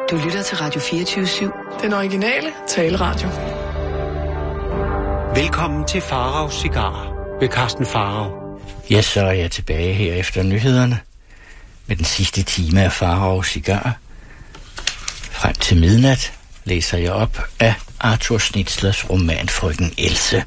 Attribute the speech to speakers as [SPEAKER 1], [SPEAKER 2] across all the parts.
[SPEAKER 1] Du lytter til Radio 24/7.
[SPEAKER 2] Den originale taleradio.
[SPEAKER 3] Velkommen til Faraos Cigarer ved Carsten Farao.
[SPEAKER 4] Ja, så er jeg tilbage her efter nyhederne med den sidste time af Faraos Cigarer. Frem til midnat læser jeg op af Arthur Schnitzlers roman Frøken Else.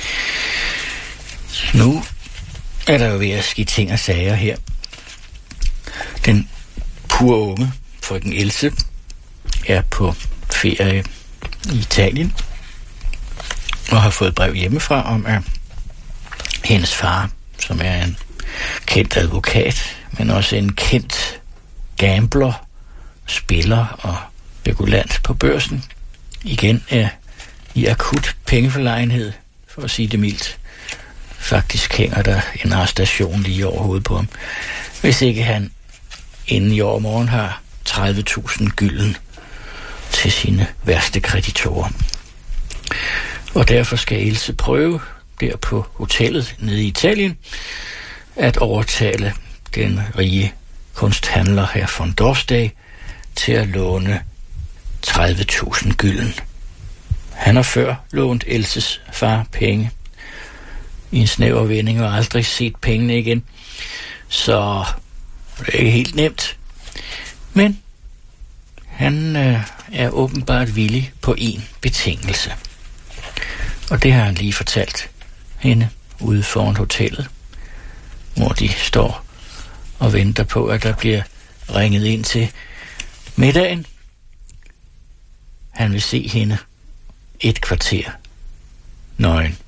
[SPEAKER 4] Nu er der jo ved at ske ting og sager her. Den pure unge Frøken Else er på ferie i Italien og har fået brev hjemmefra om, at hendes far, som er en kendt advokat, men også en kendt gambler, spiller og spekulant på børsen, igen er i akut pengeforlegenhed, for at sige det mildt. Faktisk hænger der en arrestation lige over hovedet på ham, hvis ikke han inden i overmorgen har 30.000 gylden til sine værste kreditorer. Og derfor skal Else prøve der på hotellet nede i Italien at overtale den rige kunsthandler her von Dorstag til at låne 30.000 gylden. Han har før lånt Elses far penge i en snæver vending og aldrig set pengene igen, så det er ikke helt nemt. Men han er åbenbart villig på en betingelse. Og det har han lige fortalt hende ude foran hotellet, hvor de står og venter på, at der bliver ringet ind til middagen. Han vil se hende et kvarter nøgen.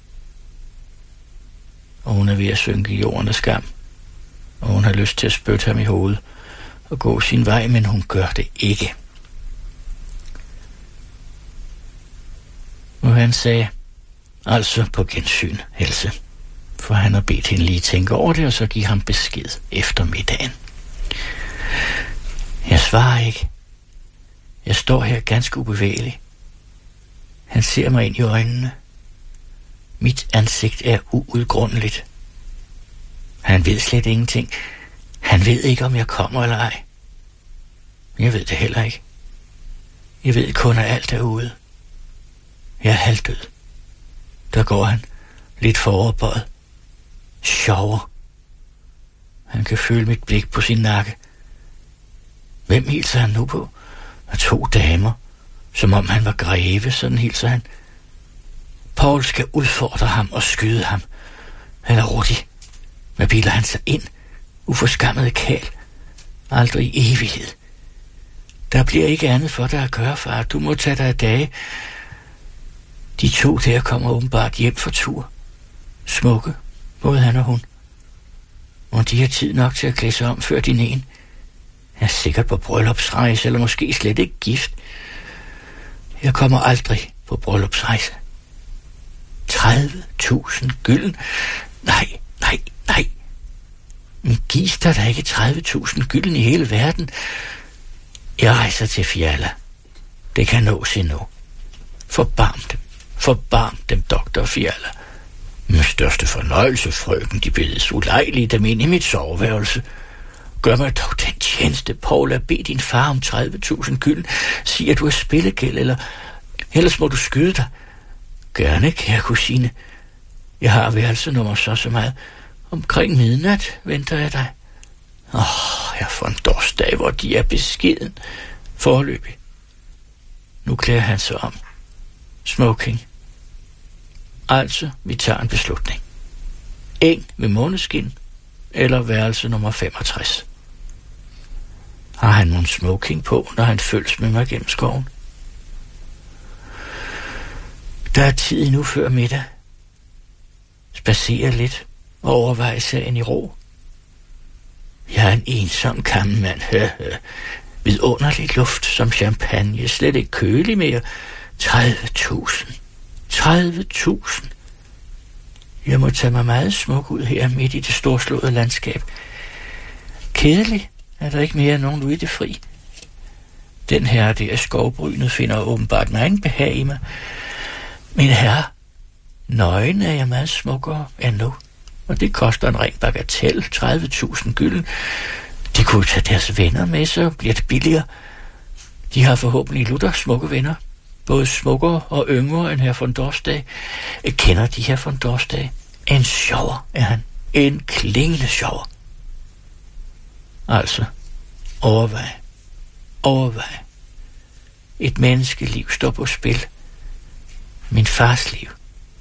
[SPEAKER 4] Og hun er ved at synke i jorden af skam. Og hun har lyst til at spytte ham i hovedet og gå sin vej, men hun gør det ikke. Og han sagde, altså på gensyn, Else. For han har bedt hende lige tænke over det, og så give ham besked efter middagen. Jeg svarer ikke. Jeg står her ganske ubevægelig. Han ser mig ind i øjnene. Mit ansigt er uudgrundeligt. Han ved slet ingenting. Han ved ikke, om jeg kommer eller ej. Jeg ved det heller ikke. Jeg ved kun, at alt er ude. Jeg er halvdød. Der går han, lidt foroverbøjet. Sjovere. Han kan føle mit blik på sin nakke. Hvem hilser han nu på? Og 2 damer. Som om han var greve, sådan hilser han. Paul skal udfordre ham og skyde ham. Eller Rudi. Hvad bilder han sig ind? Uforskammede kæl. Aldrig i evighed. Der bliver ikke andet for dig at gøre, far. Du må tage dig af dage. De 2 der kommer åbenbart hjem for tur. Smukke, både han og hun. Og de har tid nok til at klæde sig om før din en. Jeg er sikkert på bryllupsrejse, eller måske slet ikke gift. Jeg kommer aldrig på bryllupsrejse. 30.000 gylden? Nej. Men gives der da ikke 30.000 gylden i hele verden? Jeg rejser til Fiala. Det kan nås endnu. Forbarm dem, doktor Fiala. Med største fornøjelse, frøken, de bedes ulejlige dem ind i mit soveværelse. Gør mig dog den tjeneste, Paul, at bede din far om 30.000 gylden. Sig, at du er spillegæld, eller ellers må du skyde dig. Gerne, kære kusine. Jeg har værelse nummer så meget. Omkring midnat venter jeg dig. Herr von Dorstag, hvor de er beskeden. Foreløbig. Nu klæder han sig om. Smoking. Altså, vi tager en beslutning. Eng ved måneskin, eller værelse nummer 65. Har han nogen smoking på, når han følges med mig gennem skoven? Der er tid endnu før middag. Spacere lidt og overveje sagen i ro. Jeg er en ensom kammemand. Vidunderlig luft som champagne, slet ikke kølig mere. 30.000. 30.000. Jeg må tage mig meget smuk ud her midt i det storslåede landskab. Kedelig er der ikke mere end nogen ude i det fri. Den herre der skovbrynet finder åbenbart megen behag i mig. Min herre, nøgen er jeg meget smukkere end nu. Og det koster en ren bagatel, 30.000 gylden. De kunne tage deres venner med, så bliver det billigere. De har forhåbentlig lutter smukke venner, både smukkere og yngre end herr von Dorstag. Kender de herr von Dorstag? En sjovere er han. En klingende sjovere. Altså, overvej. Et menneskeliv står på spil. Min fars liv.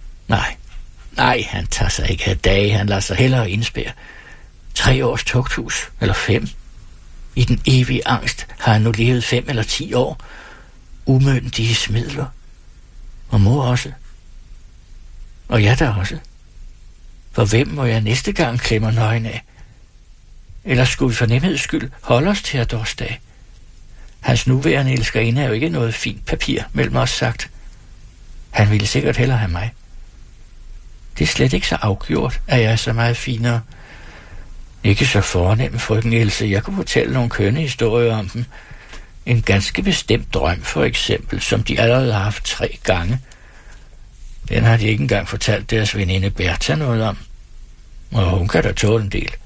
[SPEAKER 4] Nej, han tager sig ikke af dage. Han lader sig hellere indspærre. 3 års tugthus, eller 5. I den evige angst har han nu levet 5 eller 10 år. Umyndige smidler. Og mor også. Og jeg der også. For hvem må jeg næste gang klemme nøgen af? Eller skulle vi for nemheds skyld holde os til herr Dorstag? Hans nuværende elskerinde er jo ikke noget fint papir, mellem os sagt. Han ville sikkert hellere have mig. Det er slet ikke så afgjort, at jeg er så meget finere. Ikke så fornem, frøken Else. Jeg kunne fortælle nogle kønne historier om dem. En ganske bestemt drøm, for eksempel, som de allerede har haft 3 gange. Den har de ikke engang fortalt deres veninde Bertha noget om. Og hun kan da tåle en del.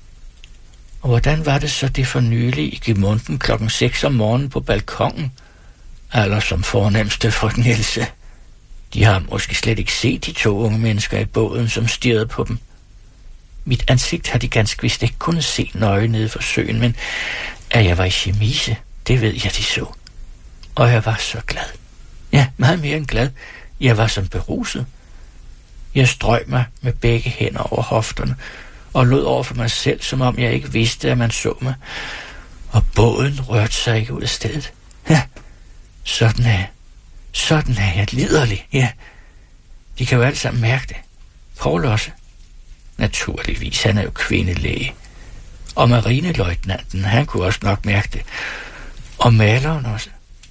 [SPEAKER 4] Og hvordan var det så det for nylig i Gemunden 6 om morgenen på balkongen? Eller som fornemste frøken Else. De har måske slet ikke set de 2 unge mennesker i båden, som stirrede på dem. Mit ansigt har de ganske vist ikke kunnet se nøje nede for søen, men at jeg var i chemise, det ved jeg, de så. Og jeg var så glad. Ja, meget mere end glad. Jeg var som beruset. Jeg strøg mig med begge hænder over hofterne og lod over for mig selv, som om jeg ikke vidste, at man så mig. Og båden rørte sig ikke ud af stedet. Ja, sådan er jeg liderlig. Ja, de kan jo alle sammen mærke det. Poul også. Naturligvis, han er jo kvindelæge. Og marineløjtnanten, han kunne også nok mærke det. Og maleren også.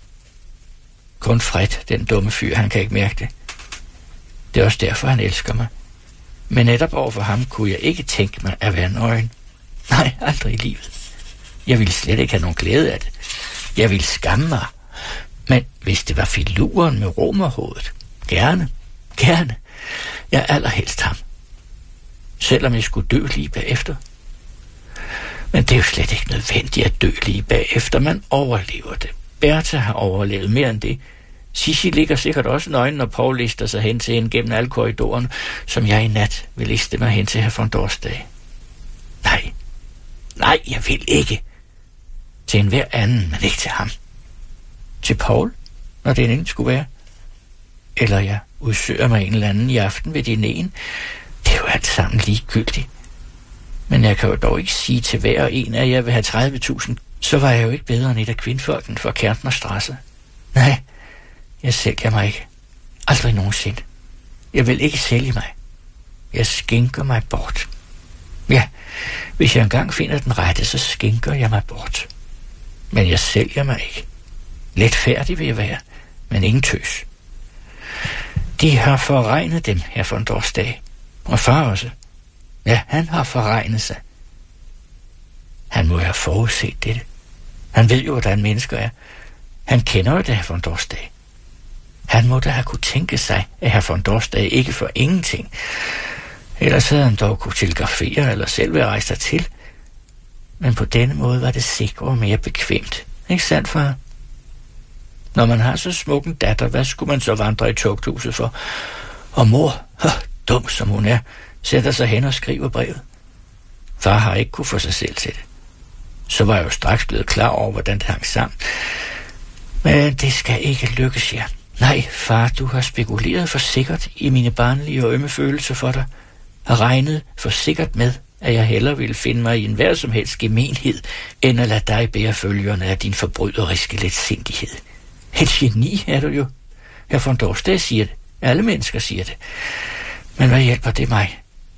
[SPEAKER 4] Kun Fred, den dumme fyr, han kan ikke mærke det. Det er også derfor, han elsker mig. Men netop overfor ham kunne jeg ikke tænke mig at være nøgen. Nej, aldrig i livet. Jeg ville slet ikke have nogen glæde af det. Jeg ville skamme mig. Men hvis det var filuren med romerhovedet, gerne. Jeg allerhelst ham. Selvom jeg skulle dø lige bagefter. Men det er jo slet ikke nødvendigt at dø lige bagefter. Man overlever det. Bertha har overlevet mere end det. Sissi ligger sikkert også nøgen, når Poul lister sig hen til hende gennem alle korridoren, som jeg i nat vil liste mig hen til herr von Dorstag. Nej, jeg vil ikke. Til enhver anden, men ikke til ham. Til Poul, når det en skulle være. Eller jeg udsøger mig en eller anden i aften ved dineren. Det er jo alt sammen ligegyldigt. Men jeg kan jo dog ikke sige til hver og en, at jeg vil have 30.000. Så var jeg jo ikke bedre end et af kvindfolken fra Kärntnerstrasse. Nej, jeg sælger mig ikke. Aldrig nogensinde. Jeg vil ikke sælge mig. Jeg skænker mig bort. Ja, hvis jeg engang finder den rette, så skænker jeg mig bort. Men jeg sælger mig ikke. Let færdig vil jeg være, men ingen tøs. De har forregnet dem, herr von Dorstag. Og far også. Ja, han har forregnet sig. Han må have forudset dette. Han ved jo, hvordan mennesker er. Han kender jo det, herr von Dorstag. Han må da have kunne tænke sig, at herr von Dorstag ikke for ingenting. Ellers havde han dog kunne telegrafere eller selv være rejst til. Men på denne måde var det sikre og mere bekvemt. Ikke sandt, far? Når man har så smuk en datter, hvad skulle man så vandre i tugthuset for? Og mor, dum som hun er, sætter sig hen og skriver brevet. Far har ikke kunne få sig selv til det. Så var jeg jo straks blevet klar over, hvordan det hang sammen. Men det skal ikke lykkes jer. Nej, far, du har spekuleret for sikkert i mine barnlige og ømme følelser for dig. Har regnet for sikkert med, at jeg hellere ville finde mig i enhver som helst gemenhed, end at lade dig bære følgerne af din forbryderiske letsindighed. Et geni er du jo. Herr von Dorstag siger det. Alle mennesker siger det. Men hvad hjælper det mig?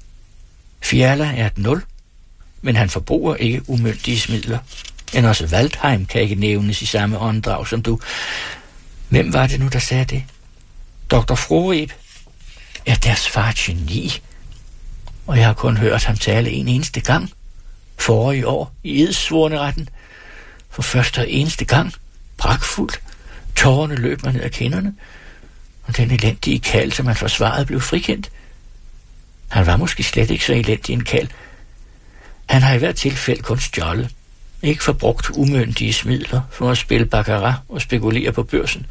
[SPEAKER 4] Fiala er et 0, men han forbruger ikke umyndige midler. End også Waldheim kan ikke nævnes i samme åndedrag som du. Hvem var det nu, der sagde det? Dr. Froeb er deres far geni. Og jeg har kun hørt ham tale en eneste gang. Forrige år i edsvorneretten. For første og eneste gang. Pragtfuldt. Tårerne løb mig ned af kinderne. Og den elendige kald, som han forsvarede, blev frikendt. Han var måske slet ikke så elendig en kald. Han har i hvert tilfælde kun stjålet. ikke forbrugt umyndige midler for at spille baccarat og spekulere på børsen.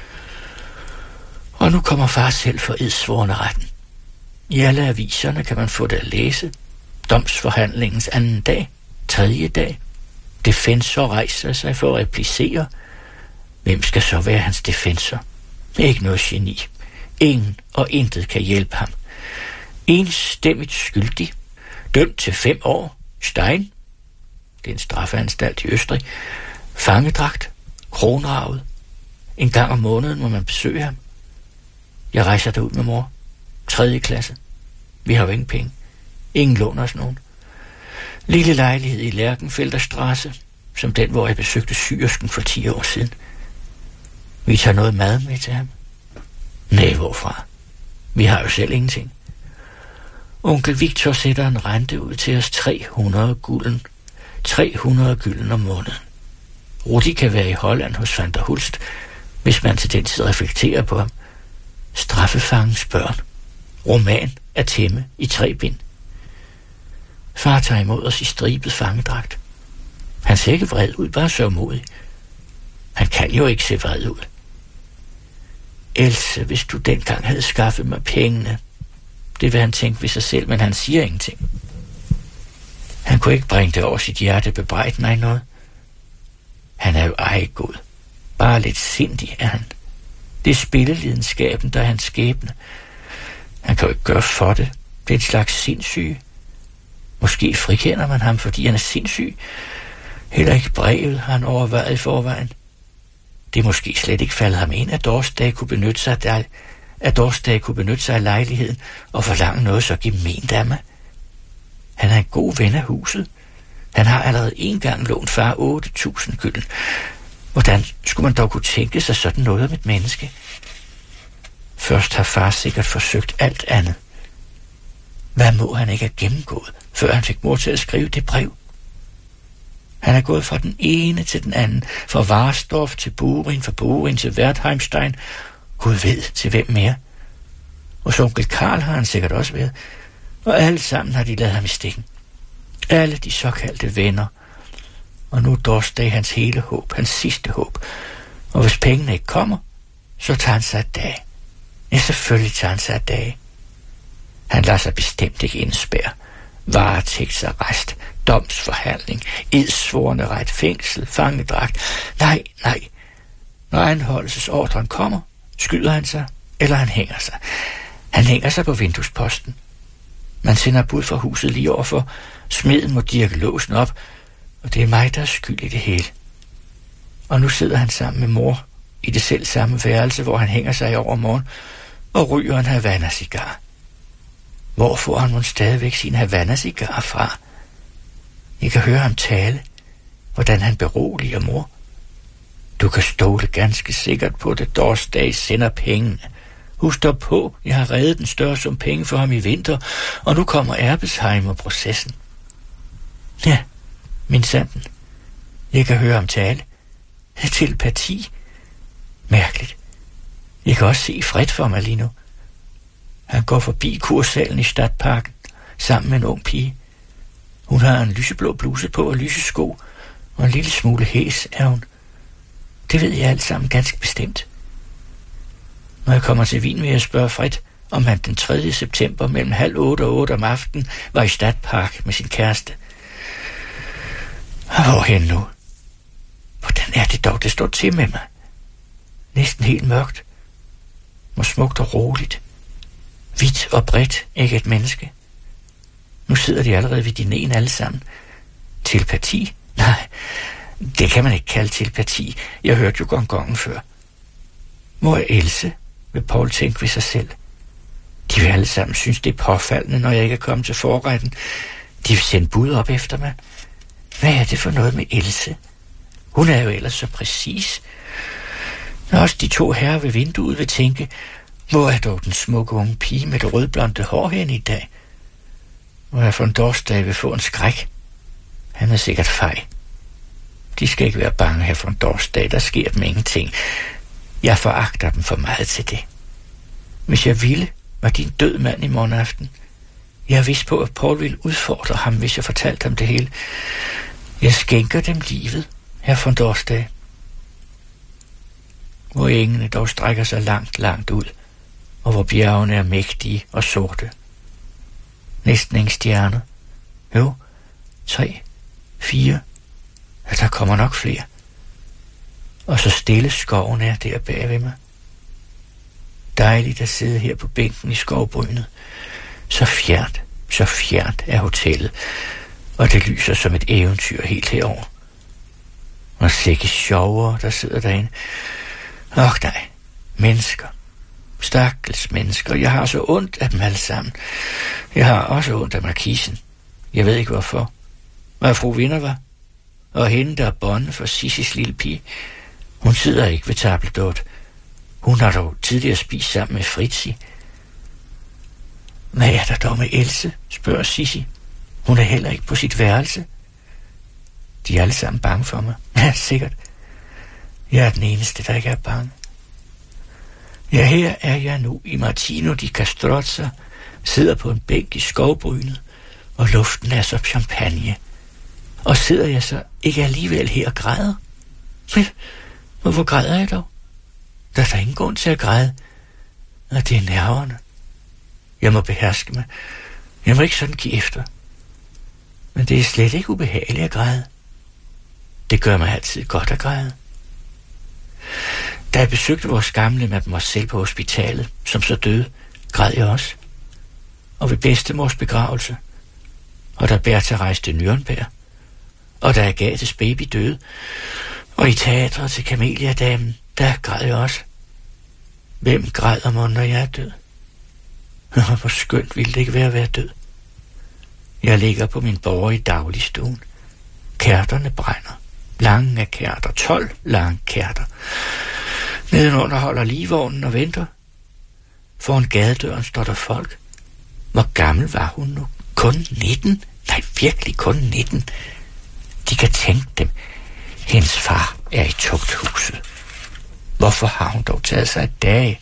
[SPEAKER 4] Og nu kommer far selv for edsvorne retten. I alle aviserne kan man få det at læse. Domsforhandlingens anden dag, tredje dag. Defensor rejser sig for at replicere. Hvem skal så være hans defensor? Ikke noget geni. Ingen og intet kan hjælpe ham. Enstemmigt skyldig. Dømt til 5 år. Stein. Det er en straffeanstalt i Østrig. Fangedragt. Kronravet. En gang om måneden må man besøge ham. Jeg rejser derud med mor. 3. klasse. Vi har jo ingen penge. Ingen låner os nogen. Lille lejlighed i Lærkenfelder Strasse, som den, hvor jeg besøgte Syersken for 10 år siden. Vi tager noget mad med til ham. Nej, hvorfra? Vi har jo selv ingenting. Onkel Victor sætter en rente ud til os 300 gulden. 300 gylden om måneden. Rudi kan være i Holland hos Van der Hulst, hvis man til den tid reflekterer på ham. Straffefangens børn. Roman af Temme i 3 bind. Far tager imod os i stribet fangedragt. Han ser ikke vred ud, bare sørgmodig. Han kan jo ikke se vred ud. Else, hvis du dengang havde skaffet mig pengene. Det vil han tænke ved sig selv, men han siger ingenting. Han kunne ikke bringe det over sit hjerte bebrejde mig noget. Han er jo ejegod. Bare lidt sindig er han. Det er spillelidenskaben, der er hans skæbne. Han kan jo ikke gøre for det. Det er en slags sindssyge. Måske frikender man ham, fordi han er sindssyg. Heller ikke brevet har han overvejet i forvejen. Det er måske slet ikke faldet ham ind, at Dorsdag kunne benytte sig af lejligheden og forlange noget så gement af mig. Han er en god ven af huset. Han har allerede en gang lånt far 8.000 gylden. Hvordan skulle man dog kunne tænke sig sådan noget om et menneske? Først har far sikkert forsøgt alt andet. Hvad må han ikke have gennemgået, før han fik mor til at skrive det brev? Han er gået fra den ene til den anden, fra Varsdorf til Burin, fra Burin til Wertheimstein. Gud ved til hvem mere. Og så onkel Karl har han sikkert også været. Og alle sammen har de ladet ham i stikken. Alle de såkaldte venner. Og nu er Dorsdag hans hele håb, hans sidste håb. Og hvis pengene ikke kommer, så tager han sig af dag. Ja, selvfølgelig tager han sig af dag. Han lader sig bestemt ikke indspærre. Varetægtsarrest, domsforhandling, edsvorne ret, fængsel, fangedragt. Nej. Når anholdelsesordren kommer, skyder han sig, eller han hænger sig. Han hænger sig på vinduesposten. Man sender bud fra huset lige overfor. Smeden må dirke låsen op, og det er mig, der er skyld i det hele. Og nu sidder han sammen med mor i det selv samme værelse, hvor han hænger sig i overmorgen, og ryger en Havana-cigar. Hvor får han mon stadigvæk sin Havana-cigar fra? Jeg kan høre ham tale, hvordan han beroliger mor. Du kan stole ganske sikkert på, at Dorsdag sender pengene. Husk dog på, jeg har reddet den større sum penge for ham i vinter, og nu kommer Erbesheim og processen. Ja, min sanden. Jeg kan høre ham tale. Telepati. Mærkeligt. Jeg kan også se Fred for mig lige nu. Han går forbi kurssalen i Stadtparken sammen med en ung pige. Hun har en lyseblå bluse på og lysesko, og en lille smule hæs er hun. Det ved jeg alt sammen ganske bestemt. Når jeg kommer til Wien, vil jeg spørge Fred, om han den 3. september mellem 7:30 og 8 om aftenen var i Stadtpark med sin kæreste. Og hvorhen nu? Hvordan er det dog, det står til med mig? Næsten helt mørkt. Og smukt og roligt. Hvidt og bredt, ikke et menneske. Nu sidder de allerede ved dineren alle sammen. Telepati? Nej, det kan man ikke kalde telepati. Jeg hørte jo gongongen før. Hvor er Else? Vil Paul tænke ved sig selv. De vil alle sammen synes, det er påfaldende, når jeg ikke er kommet til forretten. De vil sende bud op efter mig. Hvad er det for noget med Else? Hun er jo ellers så præcis. Når også de 2 herrer ved vinduet vil tænke, hvor er dog den smukke unge pige med det rødblonde hår henne i dag? Hvor er von Dorsdag vil få en skræk. Han er sikkert fej. De skal ikke være bange, herr von Dorsdag, der sker dem ingenting. Jeg foragter dem for meget til det. Hvis jeg ville, var din død mand i morgen aften. Jeg er vist på, at Paul ville udfordre ham, hvis jeg fortalte ham det hele. Jeg skænker dem livet, herr von Dorstad. Hvor engene dog strækker sig langt, langt ud, og hvor bjergene er mægtige og sorte. Næsten ingen stjerner. Jo, 3, 4. Ja, der kommer nok flere. Og så stille skoven er der bag ved mig. Dejligt at sidde her på bænken i skovbrynet. Så fjernt er hotellet, og det lyser som et eventyr helt herover. Og sikke sjovere, der sidder derinde. Nej, mennesker. Stakkels mennesker. Jeg har så ondt af dem alle sammen. Jeg har også ondt af markisen. Jeg ved ikke hvorfor. Og fru Vinder var. Og hende, der er bonde for Sissis lille pige. Hun sidder ikke ved tabeldot. Hun har dog tidligere spist sammen med Fritzi. Hvad er der dog med Else, spørger Sissi. Hun er heller ikke på sit værelse. De er alle sammen bange for mig. Ja, sikkert. Jeg er den eneste, der ikke er bange. Ja, her er jeg nu i Martino di Castrozza, sidder på en bænk i skovbrynet, og luften er som champagne. Og sidder jeg så ikke alligevel her og græder? Men hvorfor græder jeg dog? Der er der ingen grund til at græde. Og det er nerverne. Jeg må beherske mig. Jeg må ikke sådan give efter. Men det er slet ikke ubehageligt at græde. Det gør mig altid godt at græde. Da jeg besøgte vores gamle mademoiselle på hospitalet, som så døde, græd jeg også. Og ved bedstemors begravelse. Og da Bertha rejste Nürnberg. Og da Agathes baby døde. Og i teatret til Camelia-damen, der græd jeg også. Hvem græder mig, når jeg er død? Hvor skønt ville det ikke være at være død. Jeg ligger på min borger i dagligstuen. Kærterne brænder. Lange kærter. 12 lange kærter. Nedenunder holder ligevognen og venter. Foran gadedøren står der folk. Hvor gammel var hun nu? Kun 19? Nej, virkelig kun 19. De kan tænke dem. Hendes far er i tugthuset. Hvorfor har hun dog taget sig et dage?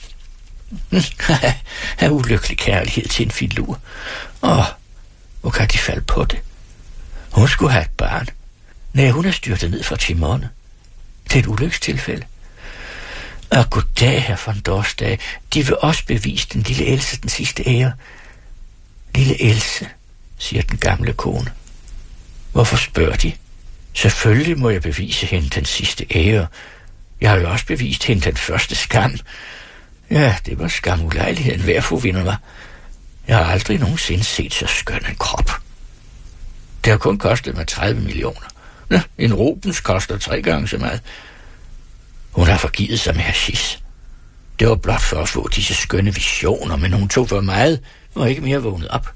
[SPEAKER 4] Af ulykkelig kærlighed til en filur. Hvor kan de falde på det? Hun skulle have et barn. Nej, hun er styrtet ned fra Timone. Det er et ulykstilfælde. Og goddag, herr von Dorstad. De vil også bevise den lille Else den sidste ære. Lille Else, siger den gamle kone. Hvorfor spørger de? Selvfølgelig må jeg bevise hende den sidste ære. Jeg har jo også bevist hende den første skam. Ja, det var skamulejligheden hver fru Vinder var. Jeg har aldrig nogensinde set så skøn en krop. Det har kun kostet mig 30 millioner. Nå, en Rubens koster 3 gange så meget. Hun har forgivet sig med hashish. Det var blot for at få disse skønne visioner, men hun tog for meget og ikke mere vågnet op.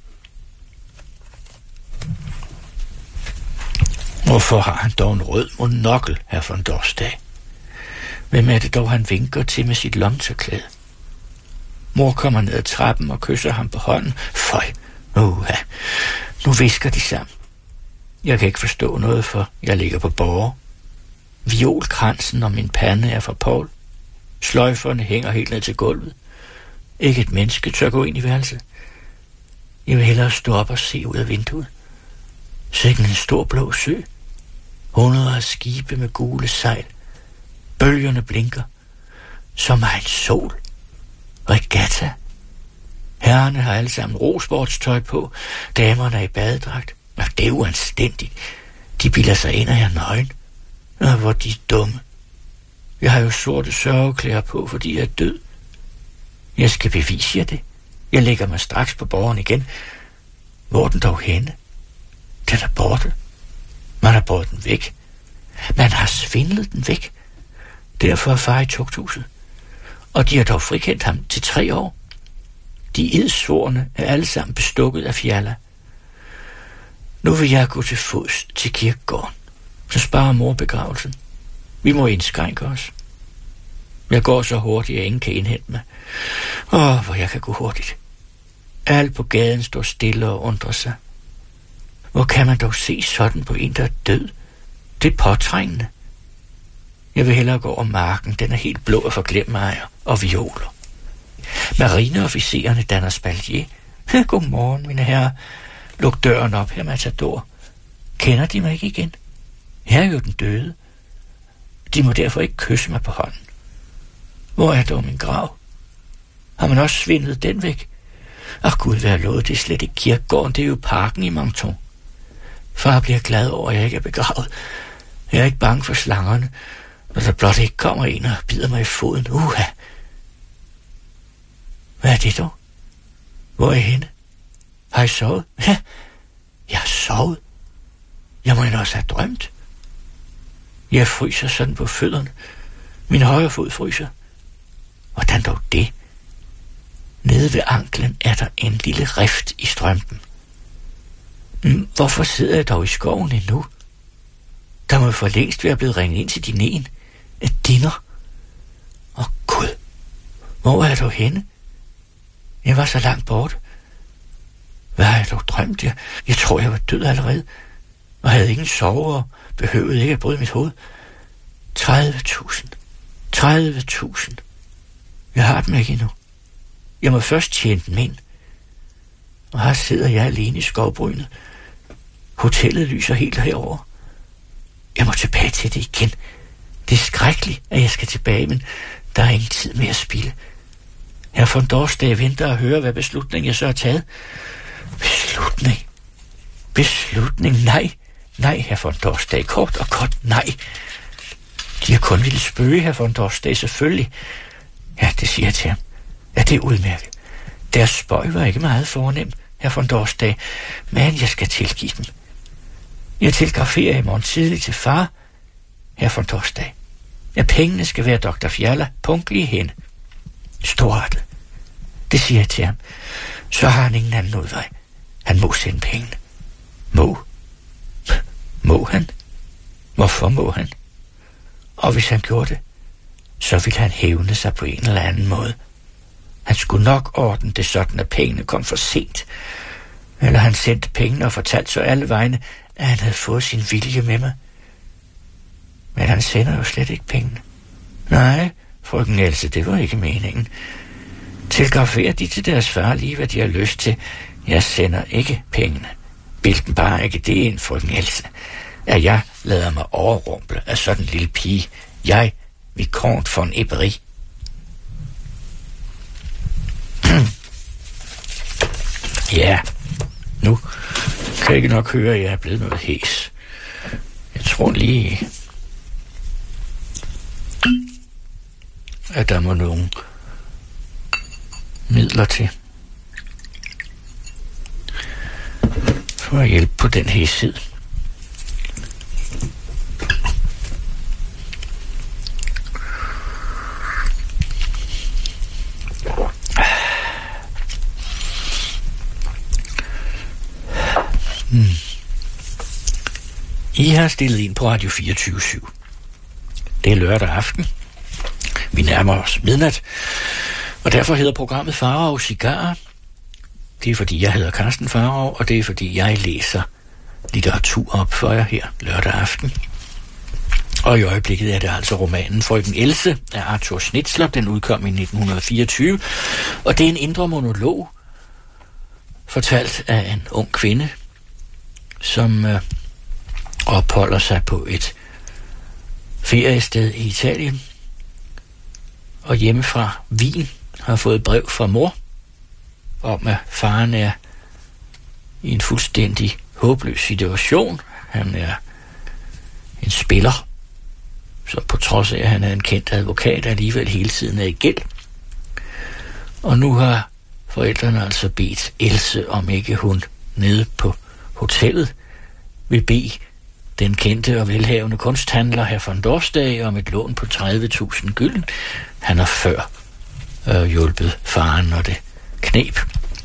[SPEAKER 4] Hvorfor har han dog en rød monokkel, herr von Dorstad? Hvem er det dog, han vinker til med sit lommetørklæde? Mor kommer ned ad trappen og kysser ham på hånden. Føj, nu visker de sammen. Jeg kan ikke forstå noget, for jeg ligger på borger. Violkransen om min pande er fra Paul. Sløjferne hænger helt ned til gulvet. Ikke et menneske tør gå ind i værelset. Jeg vil hellere stå op og se ud af vinduet. Sikken en stor blå sø. 100 af skibe med gule sejl. Bølgerne blinker. Som er en sol. Regatta. Herrerne har alle sammen rosportstøj på. Damerne er i badedragt. Og det er uanstændigt. De bilder sig ind, og jeg er nøgen. Og hvor de er dumme. Jeg har jo sorte sørgeklæder på, fordi jeg er død. Jeg skal bevise jer det. Jeg lægger mig straks på borgen igen. Hvor er den dog henne? Den er borte. Man har båret den væk. Man har svindlet den væk. Derfor er far i tugthuset. Og de har dog frikendt ham til 3 år. De edsvorne er alle sammen bestukket af fjalla. Nu vil jeg gå til fods til kirkegården. Så sparer mor begravelsen. Vi må indskrænke os. Jeg går så hurtigt, at ingen kan indhente mig. Hvor jeg kan gå hurtigt. Alt på gaden står stille og undrer sig. Hvor kan man dog se sådan på en, der er død? Det er påtrængende. Jeg vil hellere gå over marken. Den er helt blå af forglemmejer og violer. Marineofficererne danner spalier. Godmorgen, mine herrer. Luk døren op, her Matador. Kender de mig ikke igen? Jeg er jo den døde. De må derfor ikke kysse mig på hånden. Hvor er dog min grav? Har man også svindlet den væk? Gud, hvad jeg lovet, det er slet ikke kirkegården, det er jo parken i Menton. Far bliver glad over, at jeg ikke er begravet. Jeg er ikke bange for slangerne, når der blot ikke kommer en og bider mig i foden. Hvad er det dog? Hvor er jeg henne? Har I sovet? Ja, jeg har sovet. Jeg må endda også have drømt. Jeg fryser sådan på fødderne. Min højre fod fryser. Hvordan dog det? Nede ved anklen er der en lille rift i strømpen. Hvorfor sidder jeg dog i skoven endnu? Der må for længst være blevet ringet ind til din en. Et dinner. Gud, hvor er jeg dog henne? Jeg var så langt bort. Hvad har jeg dog drømt? Jeg tror, jeg var død allerede, og havde ingen sove og behøvede ikke at bryde mit hoved. 30.000. 30.000. Jeg har dem ikke endnu. Jeg må først tjene dem ind. Og her sidder jeg alene i skovbrynet. Hotellet lyser helt herover. Jeg må tilbage til det igen. Det er skrækkeligt, at jeg skal tilbage, men der er ingen tid mere at spilde. Herr von Dorstad venter og hører, hvad beslutning jeg så har taget. Beslutning? Nej, herr von Dorstad. Kort og godt, nej. De har kun ville spøge, herr von Dorstad, selvfølgelig. Ja, det siger jeg til ham. Ja, det er udmærket. Deres spøg var ikke meget fornem, herr von Dorstad, men jeg skal tilgive dem. Jeg telegraferer i morgen tidligt til far, herr von Dorstad. Ja, pengene skal være Dr. Fjaller punktlige henne. Storartet. Det siger jeg til ham. Så har han ingen anden udvej. Han må sende pengene. Må han? Hvorfor må han? Og hvis han gjorde det, så ville han hævne sig på en eller anden måde. Han skulle nok ordne det sådan, at pengene kom for sent. Eller han sendte pengene og fortalte så alle vegne, at han havde fået sin vilje med mig. Men han sender jo slet ikke pengene. Nej, frøken Else, det var ikke meningen. Telegraferer de til deres far lige, hvad de har lyst til. Jeg sender ikke pengene. Bild dem bare ikke det ind, frøken Else. At jeg lader mig overrumple af sådan en lille pige. Jeg, Vicomte von Ebery. Ja, nu kan jeg ikke nok høre, at jeg er blevet noget hæs. Jeg tror lige, at der må nogle midler til for at hjælpe på den hæshed. I har stillet ind på Radio 24/7. Det er lørdag aften. Vi nærmer os midnat, og derfor hedder programmet Farao Cigarer. Det er fordi, jeg hedder Carsten Farao, og det er fordi, jeg læser litteratur op for jer her lørdag aften. Og i øjeblikket er det altså romanen Frøken Else af Arthur Schnitzler. Den udkom i 1924, og det er en indre monolog, fortalt af en ung kvinde, som opholder sig på et feriested i Italien, og hjemme fra Wien har fået brev fra mor om, at faren er i en fuldstændig håbløs situation. Han er en spiller, så på trods af, at han er en kendt advokat, alligevel hele tiden er i gæld. Og nu har forældrene altså bedt Else, om ikke hun nede på hotellet vil bede den kendte og velhavende kunsthandler herr von Dorstad om et lån på 30.000 gylden. Han har før hjulpet faren, når det kneb.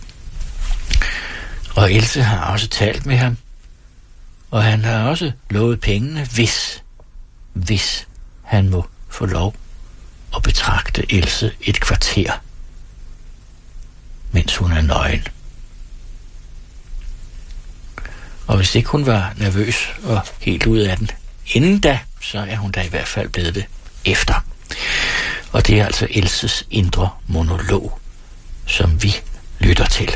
[SPEAKER 4] Og Else har også talt med ham, og han har også lovet pengene, hvis han må få lov at betragte Else et kvarter, mens hun er nøgen. Og hvis ikke hun var nervøs og helt ude af den inden da, så er hun da i hvert fald blevet det efter. Og det er altså Elses indre monolog, som vi lytter til.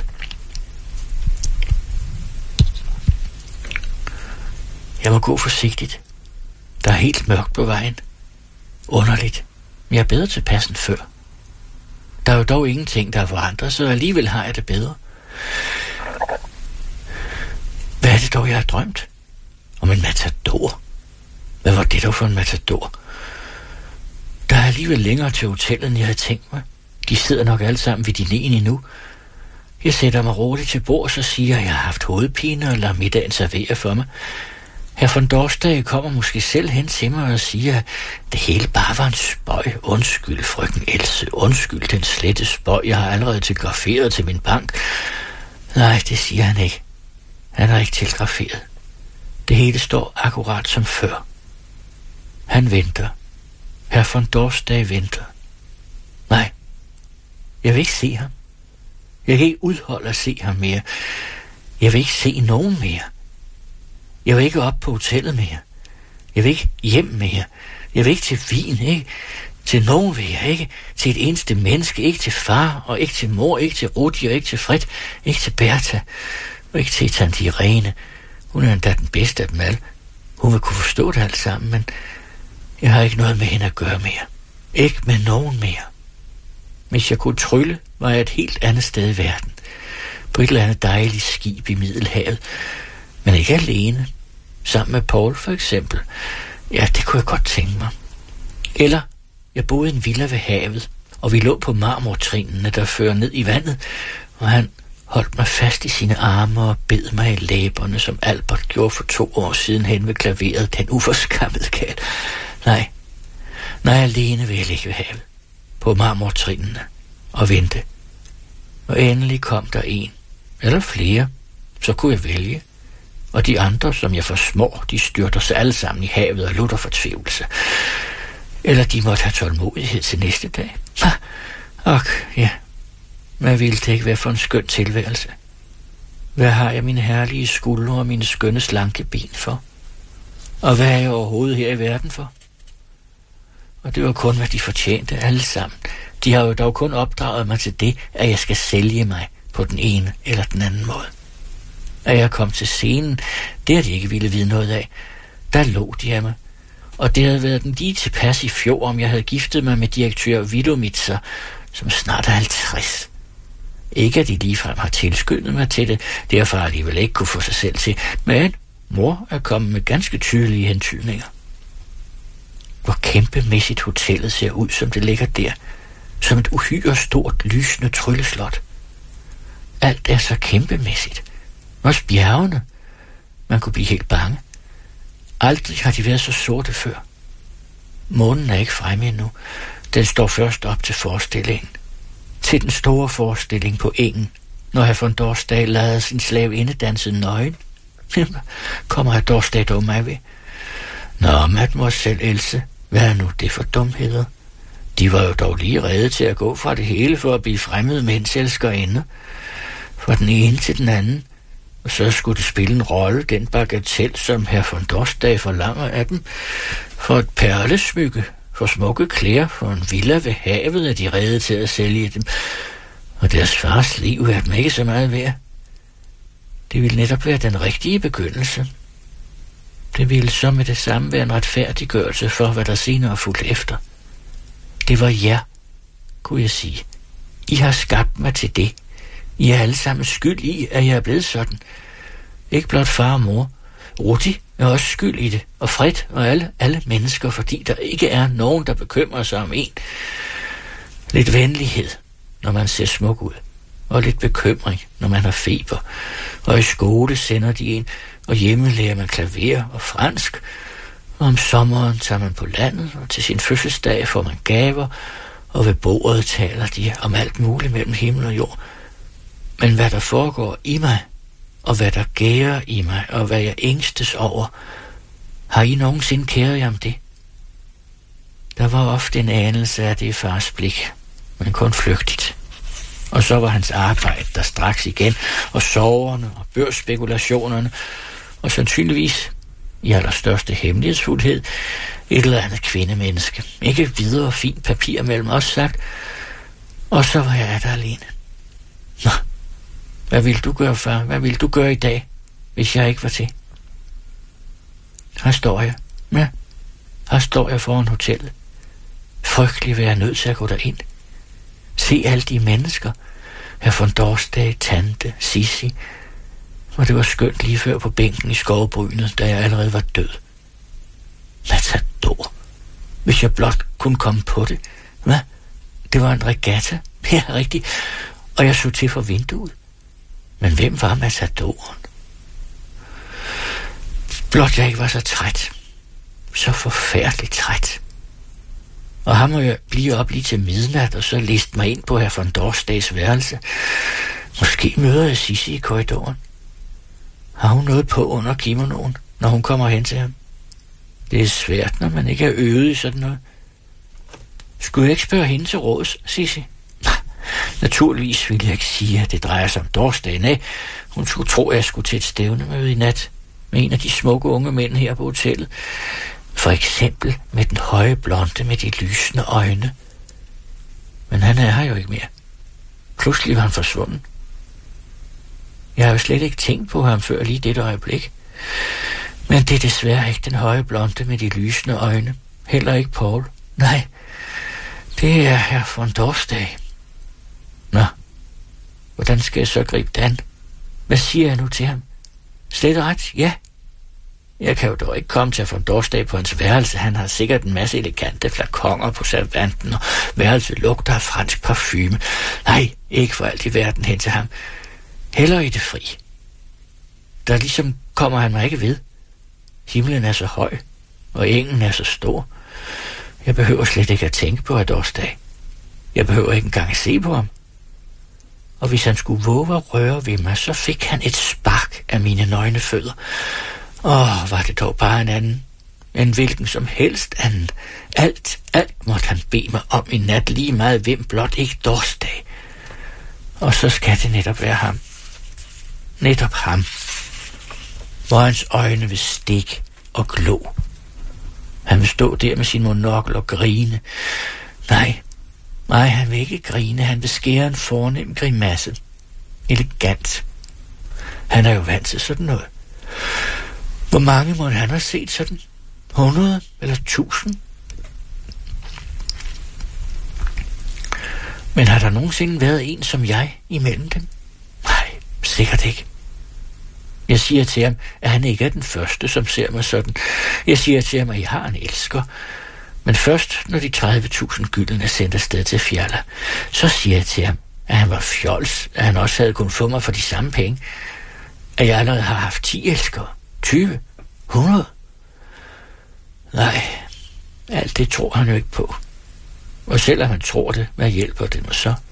[SPEAKER 4] Jeg må gå forsigtigt, Der er helt mørkt på vejen. Underligt. Jeg er bedre tilpas end før. Der er jo dog ingenting, der er forandret, så alligevel har jeg det bedre. Hvad er det dog, jeg har drømt? Om en matador. Hvad var det dog for en matador? Der er alligevel længere til hotellet, end jeg havde tænkt mig. De sidder nok alle sammen ved dineren endnu. Jeg sætter mig roligt til bord, og siger, at jeg har haft hovedpine og lader middagen servere for mig. Herr von Dorsdag kommer måske selv hen til mig og siger, at det hele bare var en spøg. Undskyld, frøken Else. Undskyld, den slette spøg. Jeg har allerede telegraferet til min bank. Nej, det siger han ikke. Han har ikke telegraferet. Det hele står akkurat som før. Han venter. Herr von Dorsdag venter. Nej, jeg vil ikke se ham. Jeg kan ikke udholde at se ham mere. Jeg vil ikke se nogen mere. Jeg vil ikke op på hotellet mere. Jeg vil ikke hjem mere. Jeg vil ikke til Wien, ikke til nogen vil jeg, ikke til et eneste menneske, ikke til far, og ikke til mor, ikke til Rudi, og ikke til Fred, ikke til Bertha, og ikke til tante Irene. Hun er endda den bedste af dem alle. Hun vil kunne forstå det alt sammen, men jeg har ikke noget med hende at gøre mere. Ikke med nogen mere. Hvis jeg kunne trylle, var jeg et helt andet sted i verden. På et eller andet dejligt skib i Middelhavet. Men ikke alene. Sammen med Paul for eksempel. Ja, det kunne jeg godt tænke mig. Eller jeg boede i en villa ved havet, og vi lå på marmortrinene, der fører ned i vandet, og han holdt mig fast i sine arme og bed mig i læberne, som Albert gjorde for 2 år siden hen ved klaveret, den uforskammede kat. Nej, alene vil jeg ligge ved havet, på marmortrinene, og vente. Og endelig kom der en, eller flere, så kunne jeg vælge. Og de andre, som jeg forsmår, de styrter sig alle sammen i havet og lutter fortvivlelse. Eller de måtte have tålmodighed til næste dag. Ja, hvad ville det ikke være for en skøn tilværelse? Hvad har jeg mine herlige skuldre og mine skønne slanke ben for? Og hvad er jeg overhovedet her i verden for? Og det var kun, hvad de fortjente alle sammen. De har jo dog kun opdraget mig til det, at jeg skal sælge mig på den ene eller den anden måde. At jeg kom til scenen, det har de ikke ville vide noget af. Der lå de af mig. Og det havde været den lige tilpas i fjor, om jeg havde giftet mig med direktør Widomitzer, som snart er 50. Ikke at de ligefrem har tilskyndet mig til det, derfor alligevel ikke kunne få sig selv til, men mor er kommet med ganske tydelige hentydninger. Hvor kæmpemæssigt hotellet ser ud, som det ligger der, som et uhyre stort, lysende trylleslot. Alt er så kæmpemæssigt. Også bjergene. Man kunne blive helt bange. Aldrig har de været så sorte før. Månen er ikke fremme endnu. Den står først op til forestillingen. Til den store forestilling på engen, når herr von Dorsdag lader sin slavinde danse nøgen. Kommer herr Dorsdag dog mig ved? Nå, mademoiselle Else, hvad er nu det for dumheder? De var jo dog lige rede til at gå fra det hele for at blive fremmede mændselskerinde. Fra den ene til den anden. Og så skulle det spille en rolle, den bagatel, som herr von Dorsdag forlanger af dem. For et perlesmykke, for smukke klæder, for en villa ved havet er de rede til at sælge dem. Og deres fars liv er dem ikke så meget værd. Det ville netop være den rigtige begyndelse. Det ville så med det samme være en retfærdiggørelse for, hvad der senere fulgte efter. Det var jer, kunne jeg sige. I har skabt mig til det. I er alle sammen skyld i, at jeg er blevet sådan. Ikke blot far og mor. Rudi er også skyld i det, og Fred og alle mennesker, fordi der ikke er nogen, der bekymrer sig om en. Lidt venlighed, når man ser smuk ud, og lidt bekymring, når man har feber. Og i skole sender de en, og hjemme lærer man klaver og fransk. Og om sommeren tager man på landet, og til sin fødselsdag får man gaver, og ved bordet taler de om alt muligt mellem himmel og jord. Men hvad der foregår i mig, og hvad der gærer i mig, og hvad jeg ængstes over, har I nogensinde kæret jer om det? Der var ofte en anelse af det i fars blik, men kun flygtigt. Og så var hans arbejde der straks igen, og sorgerne og børsspekulationerne, og sandsynligvis i allerstørste hemmelighedsfuldhed et eller andet kvindemenneske. Ikke videre og fint papir mellem os sagt, og så var jeg der alene. Nå, hvad ville du gøre, far? Hvad ville du gøre i dag, hvis jeg ikke var til? Her står jeg. Ja, Her står jeg foran hotellet. Frygtelig vil jeg nødt til at gå derind. Se alle de mennesker. Herr von Dorstag, tante, Sissi. Og det var skønt lige før på bænken i skovbrynet, da jeg allerede var død. Matador. Hvis jeg blot kunne komme på det. Hvad? Det var en regatta. Ja, rigtigt. Og jeg så til for vinduet. Men hvem var Matadoren? Blot jeg ikke var så træt. Så forfærdeligt træt. Og ham må jeg blive op lige til midnat, og så liste mig ind på herr von Dorstags værelse. Måske møder jeg Sissi i korridoren. Har hun noget på under kimonoen, når hun kommer hen til ham? Det er svært, når man ikke er øvet i sådan noget. Skulle jeg ikke spørge hende til råds, Sissi? Naturligvis ville jeg ikke sige, at det drejer sig om Dorstag. Nej, hun skulle tro, at jeg skulle til et stævnemøde i nat med en af de smukke unge mænd her på hotellet. For eksempel med den høje blonde med de lysende øjne. Men han er her jo ikke mere. Pludselig var han forsvundet. Jeg har jo slet ikke tænkt på ham før lige dette øjeblik. Men det er desværre ikke den høje blonde med de lysende øjne. Heller ikke Paul. Nej, det er herr von Dorstag. Nå, hvordan skal jeg så gribe det an? Hvad siger jeg nu til ham? Slet ret, ja. Jeg kan jo dog ikke komme til at få en Dorstag på hans værelse. Han har sikkert en masse elegante flakoner på servanten, og værelset lugter af fransk parfume. Nej, ikke for alt i verden hen til ham. Heller i det fri. Der ligesom kommer han mig ikke ved. Himlen er så høj, og engen er så stor. Jeg behøver slet ikke at tænke på Dorstag. Jeg behøver ikke engang at se på ham. Og hvis han skulle våge at røre ved mig, så fik han et spark af mine nøgne fødder. Var det dog bare en anden, en hvilken som helst anden. Alt måtte han bede mig om i nat, lige meget hvem, blot ikke Dorstag. Og så skal det netop være ham. Netop ham. Hvor hans øjne vil stikke og glo. Han vil stå der med sin monokkel og grine. Nej, han vil ikke grine. Han vil skære en fornem grimasse. Elegant. Han er jo vant til sådan noget. Hvor mange må han have set sådan? 100 eller 1000? Men har der nogensinde været en som jeg imellem dem? Nej, sikkert ikke. Jeg siger til ham, at han ikke er den første, som ser mig sådan. Jeg siger til ham, at jeg har en elsker. Men først, når de 30.000 gylden er sendt afsted til Fjalla, så siger jeg til ham, at han var fjols, at han også havde kunnet få mig for de samme penge. At jeg allerede har haft 10 elskere, 20, 100. Nej, alt det tror han jo ikke på. Og selvom han tror det, hvad hjælper det mig så?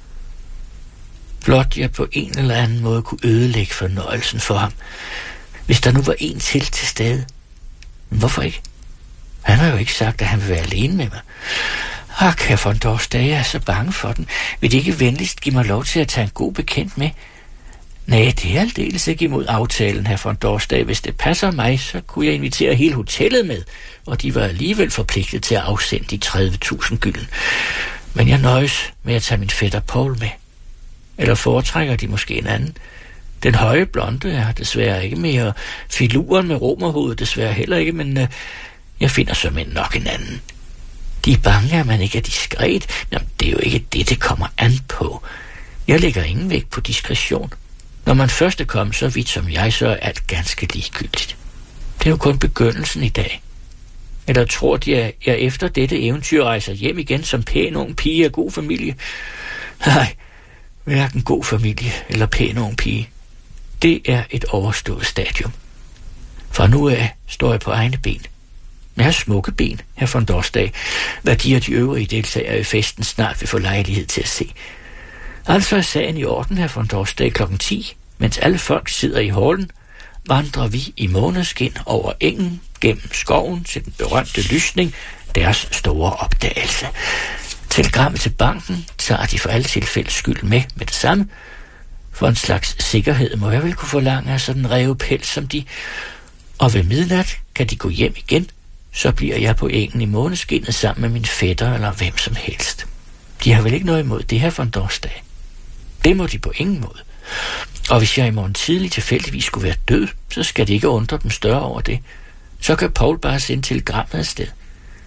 [SPEAKER 4] Blot jeg på en eller anden måde kunne ødelægge fornøjelsen for ham. Hvis der nu var en til stede. Men hvorfor ikke? Han har jo ikke sagt, at han vil være alene med mig. Herr von Dorstag, jeg er så bange for den. Vil de ikke venligst give mig lov til at tage en god bekendt med? Nej, det er aldeles ikke imod aftalen, herr von Dorstag. Hvis det passer mig, så kunne jeg invitere hele hotellet med, og de var alligevel forpligtet til at afsende de 30.000 gylden. Men jeg nøjes med at tage min fætter Paul med. Eller foretrækker de måske en anden? Den høje blonde er desværre ikke mere, filuren med romerhovedet desværre heller ikke, men jeg finder såmænd nok en anden. De er bange, at man ikke er diskret. Jamen, det er jo ikke det kommer an på. Jeg lægger ingen vægt på diskretion. Når man først er kommet så vidt som jeg, så er alt ganske ligegyldigt. Det er jo kun begyndelsen i dag. Eller tror de, at jeg efter dette eventyr rejser hjem igen som pæn ung pige af god familie? Nej, hverken god familie eller pæn ung pige. Det er et overstået stadium. Fra nu af står jeg på egne ben. Jeg har smukke ben, herr von Dorstag, hvad de og de øvrige deltagere i festen snart vil få lejlighed til at se. Altså er sagen i orden, herr von Dorstag, 10:00, mens alle folk sidder i hallen, vandrer vi i måneskin over engen, gennem skoven til den berømte lysning, deres store opdagelse. Telegrammet til banken tager de for alle tilfældes skyld med det samme. For en slags sikkerhed må jeg vel kunne forlange af sådan en rævepels som de. Og ved midnat kan de gå hjem igen, så bliver jeg på engen i måneskinnet sammen med min fætter eller hvem som helst. De har vel ikke noget imod det her von Dorstag. Det må de på ingen måde. Og hvis jeg i morgen tidlig tilfældigvis skulle være død, så skal det ikke undre dem større over det. Så kan Paul bare sende telegrammet afsted.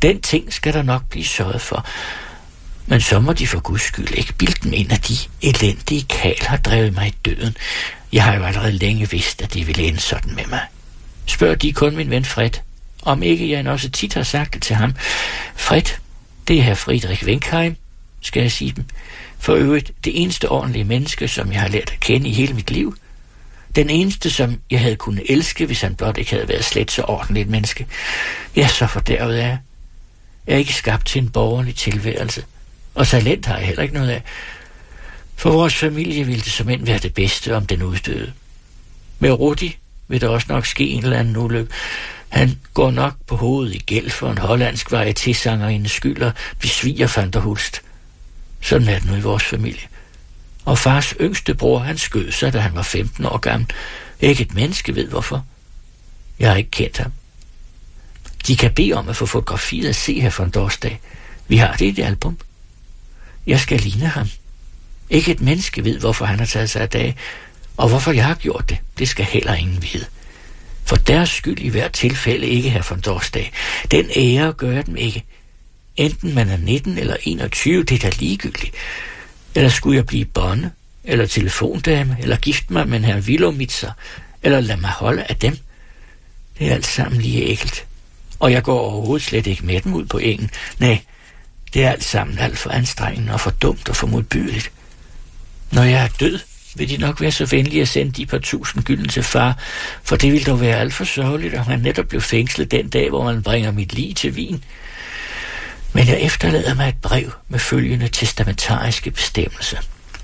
[SPEAKER 4] Den ting skal der nok blive sørget for. Men så må de for guds skyld ikke bilde dem ind, at de elendige kal har drevet mig i døden. Jeg har jo allerede længe vidst, at de ville ende sådan med mig. Spørg de kun min ven Fred, om ikke jeg også tit har sagt det til ham. Fred, det er herr Friedrich Wenkheim, skal jeg sige dem. For øvrigt det eneste ordentlige menneske, som jeg har lært at kende i hele mit liv. Den eneste, som jeg havde kunnet elske, hvis han blot ikke havde været slet så ordentligt menneske. Ja, så fordærvet er jeg. Jeg er ikke skabt til en borgerlig tilværelse. Og talent har jeg heller ikke noget af. For vores familie ville det som end være det bedste, om den uddøde. Med Rudi vil der også nok ske en eller anden ulykke. Han går nok på hovedet i gæld for en hollandsk varietésangerinde skyld og besviger Van der Hulst. Sådan er det nu i vores familie. Og fars yngste bror, han skød sig, da han var 15 år gammel. Ikke et menneske ved hvorfor. Jeg har ikke kendt ham. De kan bede om at få fotografiet at se her von Dorsdag. Vi har det i det album. Jeg skal ligne ham. Ikke et menneske ved, hvorfor han har taget sig af dag, og hvorfor jeg har gjort det. Det skal heller ingen vide. For deres skyld i hvert tilfælde ikke her von Dorsdag. Den ære gør dem ikke. Enten man er 19 eller 21, det er da ligegyldigt. Eller skulle jeg blive bonde, eller telefondame, eller gifte mig med en herr Willomitzer, eller lad mig holde af dem. Det er alt sammen lige ægelt. Og jeg går overhovedet slet ikke med dem ud på engen. Nej, det er alt sammen alt for anstrengende og for dumt og for modbydeligt. Når jeg er død, vil de nok være så venlige at sende de par 1000 gylden til far, for det ville dog være alt for sørgeligt, om han netop blev fængslet den dag, hvor man bringer mit lig til Wien. Men jeg efterlader mig et brev med følgende testamentariske bestemmelse.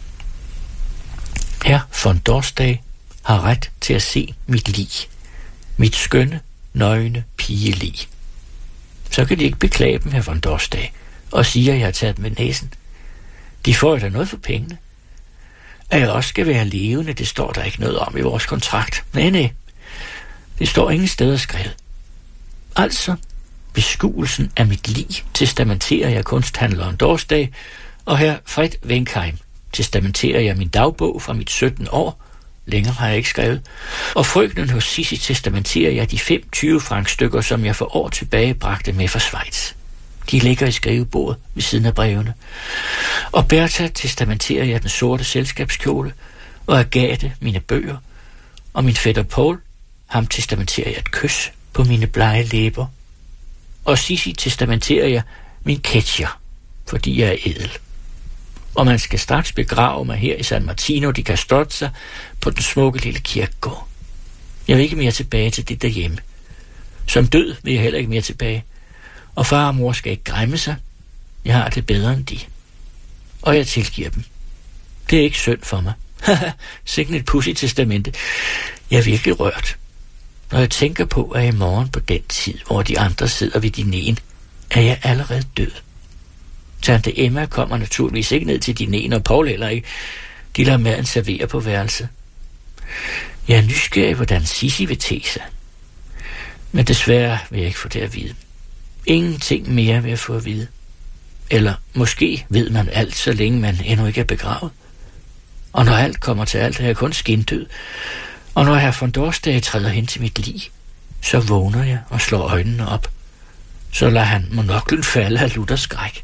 [SPEAKER 4] Herr von Dorsdag har ret til at se mit lig. Mit skønne, nøgne pigelig. Så kan de ikke beklage dem, herr von Dorsdag, og sige, at jeg har taget dem ved næsen. De får jo da noget for pengene. At jeg også skal være levende, det står der ikke noget om i vores kontrakt. Nej. Det står ingen steder skrevet. Altså, beskuelsen af mit lig testamenterer jeg kunsthandleren Dorsdag, og her Fred Wenkheim testamenterer jeg min dagbog fra mit 17 år, længere har jeg ikke skrevet, og frøkenen hos Sissi testamenterer jeg de 25 frankstykker, som jeg for år tilbage bragte med fra Schweiz. De ligger i skrivebordet ved siden af brevene. Og Bertha testamenterer jeg den sorte selskabskjole, og Agathe mine bøger, og min fætter Paul, ham testamenterer jeg et kys på mine blege læber. Og Sissi testamenterer jeg min ketcher, fordi jeg er edel. Og man skal straks begrave mig her i San Martino di Castrozza på den smukke lille kirkegård. Jeg vil ikke mere tilbage til det derhjemme. Som død vil jeg heller ikke mere tilbage. Og far og mor skal ikke græmme sig. Jeg har det bedre end de. Og jeg tilgiver dem. Det er ikke synd for mig. Sikken et pudsigt testamente. Jeg er virkelig rørt. Når jeg tænker på, at i morgen på den tid, hvor de andre sidder ved dineen, er jeg allerede død. Tante Emma kommer naturligvis ikke ned til dineen, og Paul heller ikke. De lader maden servere på værelset. Jeg er nysgerrig, hvordan Sissi vil te sig. Men desværre vil jeg ikke få det at vide. Ingenting mere vil jeg få at vide. Eller måske ved man alt, så længe man endnu ikke er begravet. Og når alt kommer til alt, er jeg kun skindød. Og når herr von Dorsdag træder hen til mit lig, så vågner jeg og slår øjnene op. Så lader han monoklen falde af lutterskræk.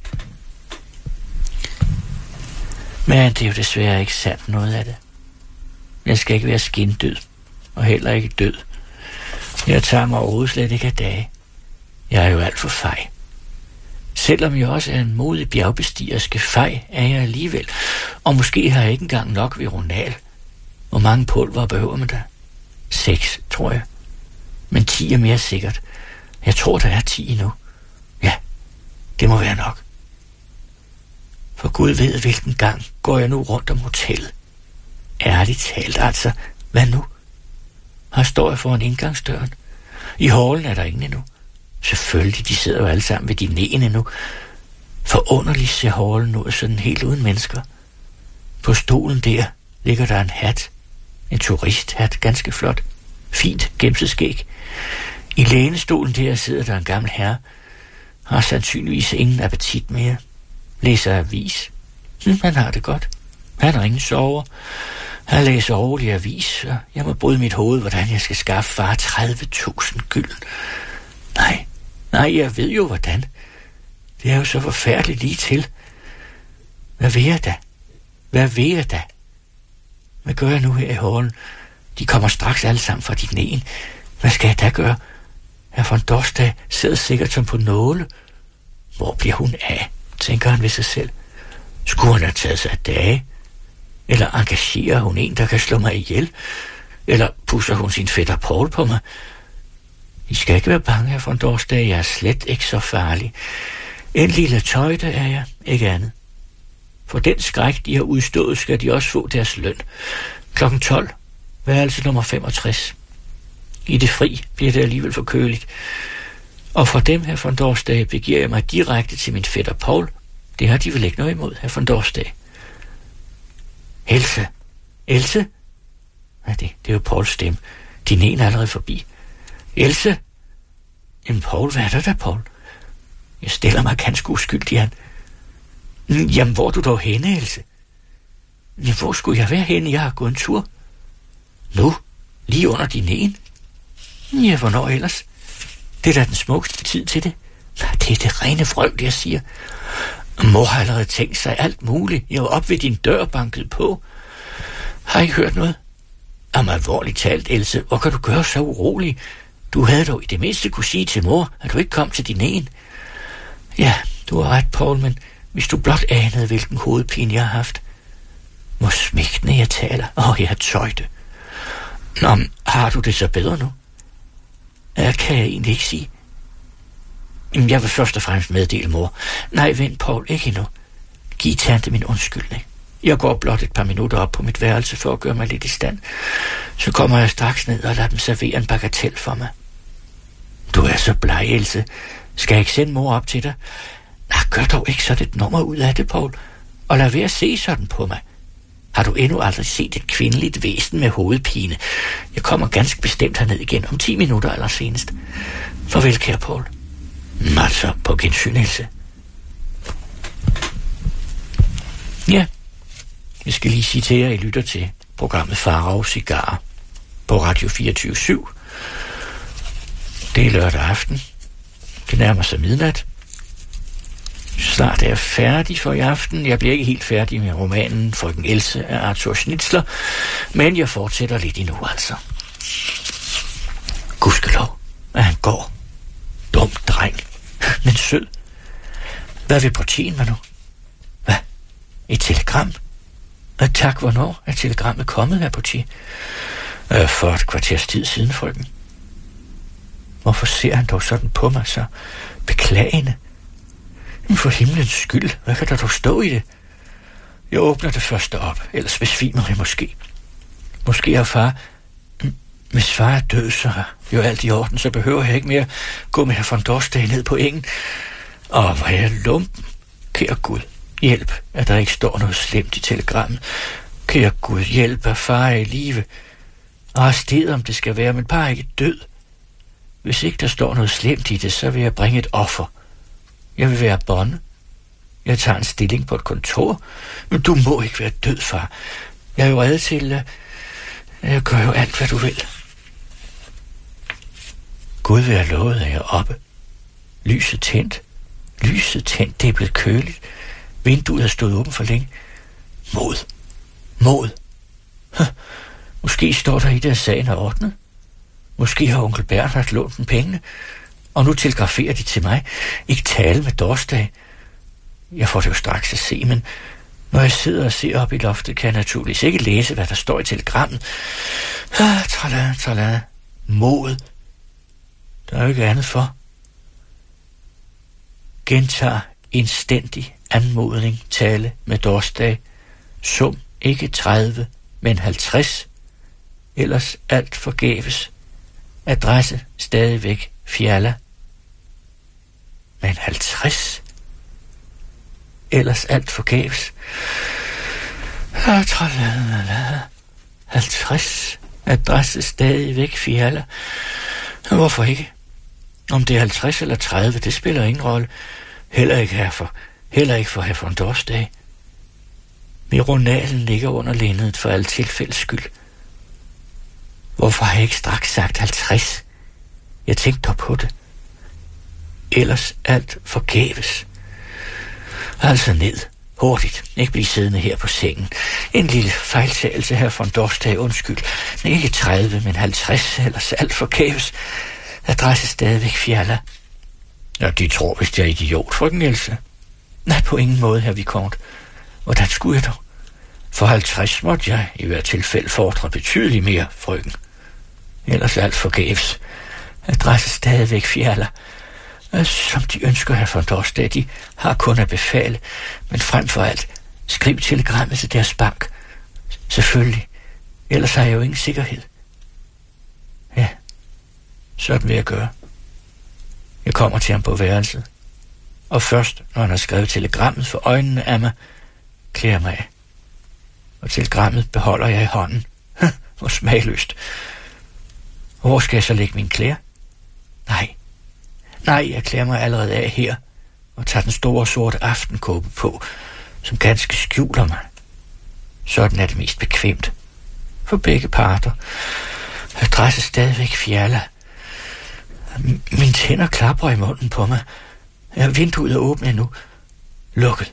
[SPEAKER 4] Men det er jo desværre ikke sandt noget af det. Jeg skal ikke være skindød, og heller ikke død. Jeg tager mig overhovedet slet ikke af dage. Jeg er jo alt for fej. Selvom jeg også er en modig bjergbestigerske fej, er jeg alligevel. Og måske har jeg ikke engang nok veronal. Hvor mange pulver behøver man da? 6, tror jeg. Men 10 er mere sikkert. Jeg tror, der er 10 endnu. Ja, det må være nok. For Gud ved, hvilken gang går jeg nu rundt om hotellet. Ærligt talt, altså. Hvad nu? Her står jeg foran indgangsdøren. I hallen er der ingen endnu. Selvfølgelig, de sidder jo alle sammen ved dineen endnu. Forunderligt ser hallen ud sådan helt uden mennesker. På stolen der ligger der en hat. En turisthat, ganske flot. Fint gemseskæg. I lænestolen der sidder der en gammel herre. Har sandsynligvis ingen appetit mere. Læser avis. Han har det godt. Han har ingen sover. Han læser rolig avis, og jeg må bryde mit hoved, hvordan jeg skal skaffe far 30.000 gylden. Nej, jeg ved jo hvordan. Det er jo så forfærdeligt lige til. Hvad vil jeg da? Hvad vil jeg da? Hvad gør jeg nu her i hallen? De kommer straks alle sammen fra dit knæen. Hvad skal jeg da gøre? Herr von Dorstad sidder sikkert som på nåle. Hvor bliver hun af, tænker han ved sig selv. Skulle hun have taget sig af dage? Eller engagerer hun en, der kan slå mig ihjel? Eller pusser hun sin fætter Paul på mig? I skal ikke være bange, herr von Dorstad. Jeg er slet ikke så farlig. En lille tøjte er jeg, ikke andet. For den skræk, de har udstået, skal de også få deres løn. 12:00, værelse nummer 65. I det fri bliver det alligevel for køligt. Og fra dem, herr von Dorstad, begiver jeg mig direkte til min fætter Paul. Det har de vel ikke noget imod, herr von Dorstad. Else? Else? Ja, det er jo Pauls stemme. Din en er allerede forbi. Else? Jamen, Paul, hvad er der, Paul? Jeg stiller mig ganske uskyldig, han. Jamen, hvor er du dog henne, Else? Jamen, hvor skulle jeg være henne? Jeg har gået en tur. Nu? Lige under din en? Ja, hvornår ellers? Det er da den smukkeste tid til det. Det er det rene vrøvl, jeg siger. Mor har allerede tænkt sig alt muligt. Jeg var op ved din dør og banket på. Har I hørt noget? Jamen, alvorligt talt, Else, hvor kan du gøre så urolig? Du havde dog i det mindste kunne sige til mor, at du ikke kom til din en. Ja, du har ret, Paul, men hvis du blot anede, hvilken hovedpine jeg har haft. Hvor smægtende jeg taler. Jeg tøjte. Nå, men har du det så bedre nu? Ja, kan jeg egentlig ikke sige. Jamen, jeg vil først og fremmest meddele mor. Nej, vent, Paul, ikke endnu. Giv tante min undskyldning. Jeg går blot et par minutter op på mit værelse for at gøre mig lidt i stand. Så kommer jeg straks ned og lader dem servere en bagatel for mig. Du er så bleg, Else. Skal jeg ikke sende mor op til dig? Nej, gør dog ikke sådan et nummer ud af det, Paul. Og lad være at se sådan på mig. Har du endnu aldrig set et kvindeligt væsen med hovedpine? Jeg kommer ganske bestemt herned igen om 10 minutter eller senest. Farvel, kære Paul. Altså, på gensyn, Else. Ja, jeg skal lige sige til jer, I lytter til programmet Farao Cigar på Radio 24/7. Det er lørdag aften. Det nærmer sig midnat. Snart er jeg færdig for i aften. Jeg bliver ikke helt færdig med romanen Frøken Else af Arthur Schnitzler, men jeg fortsætter lidt endnu, altså. Gudskelov, at han går. Dum dreng, men sød. Hvad vil portien mig nu? Hvad? Et telegram? Tak, hvornår er telegrammet kommet, her portier? For et kvarters tid siden, frøken. Hvorfor ser han dog sådan på mig så beklagende? For himlens skyld, hvad kan der dog stå i det? Jeg åbner det første op, ellers besvimer jeg måske. Måske er far... Hvis far er død, så er jo alt i orden, så behøver jeg ikke mere gå med herr von Dorstad ned på engen. Og hvor er jeg lumpen. Kære Gud, hjælp, at der ikke står noget slemt i telegrammet. Kære Gud, hjælp, at far er i live. Arresteret, om det skal være, men bare ikke død. Hvis ikke der står noget slemt i det, så vil jeg bringe et offer. Jeg vil være bonde. Jeg tager en stilling på et kontor. Men du må ikke være død, far. Jeg er jo rede til... Jeg gør jo alt, hvad du vil. Gud vil have lovet, at jeg er oppe. Lyset tændt. Lyset tændt, det er blevet køligt. Vinduet har stået åbent for længe. Mod. Måske står der i det, at sagen er ordnet. Måske har onkel Bernhard lånt den pengene. Og nu telegraferer de til mig. Ikke tale med Dorstad. Jeg får det jo straks at se, men når jeg sidder og ser op i loftet, kan jeg naturligvis ikke læse, hvad der står i telegrammet. Tralala. Mod. Der er jo ikke andet for. Gentager indstændig anmodning tale med Dorstad. Sum ikke 30, men 50. Ellers alt forgæves. Adresse stadigvæk Fjalla. Men 50? Ellers alt forgæves. 50. Adresse stadigvæk Fjalla. Hvorfor ikke? Om det er 50 eller 30, det spiller ingen rolle. Heller ikke for herr von Dorstad. Mironalen ligger under lændet for alle tilfældes skyld. Hvorfor har jeg ikke straks sagt 50? Jeg tænkte dog på det. ellers alt forgæves. Altså ned. Hurtigt. Ikke blive siddende her på sengen. En lille fejltagelse her von Dorstag, undskyld. Ikke 30, men 50, ellers alt forgæves. Adresse stadigvæk Fjalla. Ja, de tror vist, jeg er idiot, frøken Else. Nej, på ingen måde, herr Vicomte. Hvordan skulle jeg dog? For 50 måtte jeg i hvert tilfælde fordre betydeligt mere, frøken. Ellers alt forgæves. Adresse stadigvæk Fjalla. Som de ønsker, herr von Dorstad, de har kun at befale, men frem for alt, skriv telegrammet til deres bank. Selvfølgelig. Ellers har jeg jo ingen sikkerhed. Ja, sådan vil jeg gøre. Jeg kommer til ham på værelset, og først, når han har skrevet telegrammet for øjnene af mig, klæder mig af. Og telegrammet beholder jeg i hånden. Hvor smagløst. Hvor skal jeg så lægge mine klæder? Nej, jeg klæder mig allerede af her, og tager den store sorte aftenkåbe på, som ganske skjuler mig. Sådan er det mest bekvemt. For begge parter. Adresse stadigvæk Fjalla. Mine tænder klapper i munden på mig. Vinduet er åbent endnu. Lukket.